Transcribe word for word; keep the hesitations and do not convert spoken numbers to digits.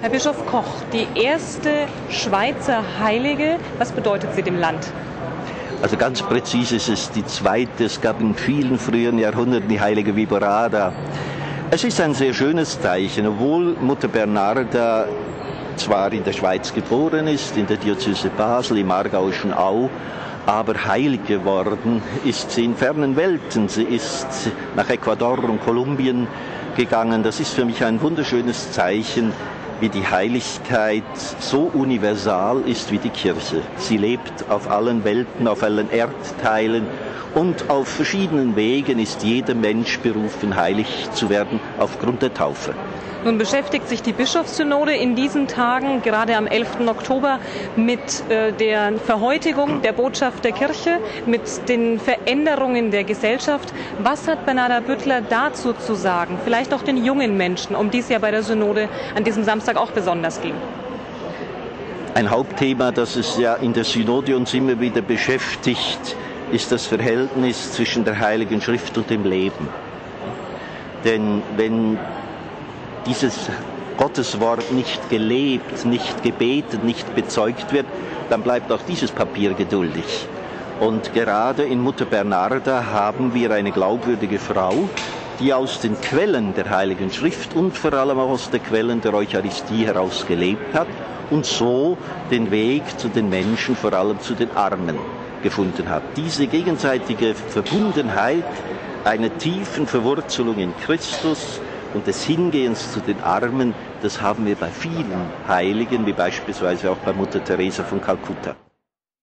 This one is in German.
Herr Bischof Koch, die erste Schweizer Heilige, was bedeutet sie dem Land? Also ganz präzise ist es die zweite. Es gab in vielen früheren Jahrhunderten die heilige Viborada. Es ist ein sehr schönes Zeichen, obwohl Mutter Bernarda zwar in der Schweiz geboren ist, in der Diözese Basel, im aargauischen Au, aber heilig geworden ist sie in fernen Welten. Sie ist nach Ecuador und Kolumbien gegangen. Das ist für mich ein wunderschönes Zeichen, wie die Heiligkeit so universal ist wie die Kirche. Sie lebt auf allen Welten, auf allen Erdteilen und auf verschiedenen Wegen ist jeder Mensch berufen, heilig zu werden aufgrund der Taufe. Nun beschäftigt sich die Bischofssynode in diesen Tagen, gerade am elften Oktober, mit äh, der Verhäutigung der Botschaft der Kirche, mit den Veränderungen der Gesellschaft. Was hat Bernarda Büttler dazu zu sagen? Vielleicht auch den jungen Menschen, um die es ja bei der Synode an diesem Samstag auch besonders ging. Ein Hauptthema, das es ja in der Synode uns immer wieder beschäftigt, ist das Verhältnis zwischen der Heiligen Schrift und dem Leben. Denn wenn dieses Gotteswort nicht gelebt, nicht gebetet, nicht bezeugt wird, dann bleibt auch dieses Papier geduldig. Und gerade in Mutter Bernarda haben wir eine glaubwürdige Frau, die aus den Quellen der Heiligen Schrift und vor allem auch aus den Quellen der Eucharistie heraus gelebt hat und so den Weg zu den Menschen, vor allem zu den Armen, gefunden hat. Diese gegenseitige Verbundenheit einer tiefen Verwurzelung in Christus und des Hingehens zu den Armen, das haben wir bei vielen Heiligen, wie beispielsweise auch bei Mutter Teresa von Kalkutta.